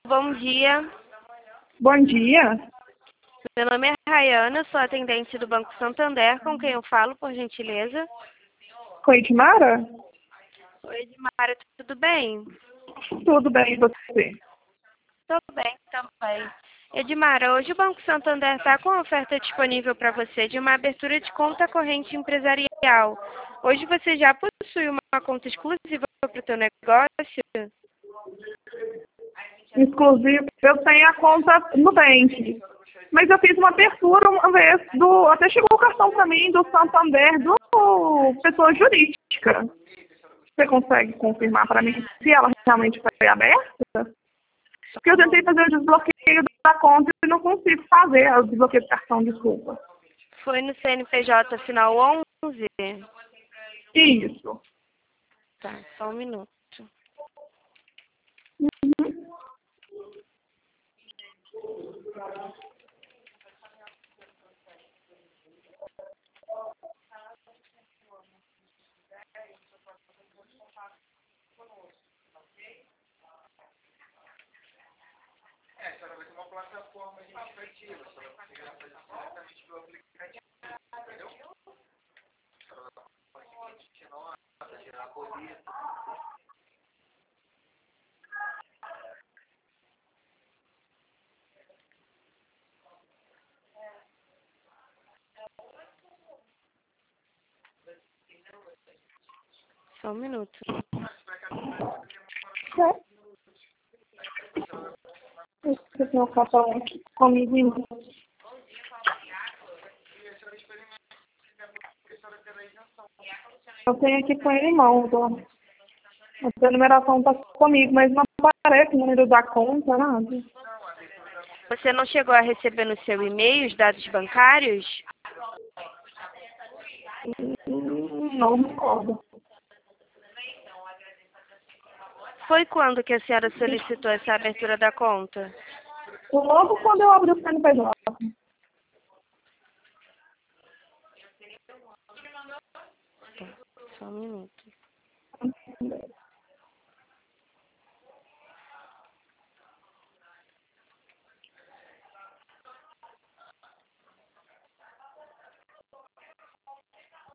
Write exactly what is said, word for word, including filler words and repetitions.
Bom dia. Bom dia. Meu nome é Rayana, sou atendente do Banco Santander, com quem eu falo, por gentileza. Oi, Edmara? Oi, Edmara, tudo bem? Tudo bem, e você? Tudo bem também. Edmara, hoje o Banco Santander está com a oferta disponível para você de uma abertura de conta corrente empresarial. Hoje você já possui uma conta exclusiva para o seu negócio? Inclusive, eu tenho a conta no Nubank. Mas eu fiz uma abertura uma vez, do, até chegou o cartão para mim do Santander, do pessoa jurídica. Você consegue confirmar para mim se ela realmente foi aberta? Porque eu tentei fazer o desbloqueio da conta e não consigo fazer o desbloqueio do cartão, desculpa. Foi no C N P J final onze? Isso. Tá, só um minuto. Uhum. É, a senhora vai ter uma plataforma administrativa, a senhora consegue fazer diretamente pelo aplicativo, entendeu? A senhora vai conseguir nota, gerar boleto. Só um minuto. Eu tenho o cartão aqui comigo em mão. Eu tenho aqui com ele em mão, tô. A numeração está comigo, mas não aparece o número da conta, nada. Você não chegou a receber no seu e-mail os dados bancários? Hum, Não me recordo. Foi quando que a senhora solicitou essa abertura da conta? Logo quando eu abri o C N P J. Tá, só um minuto.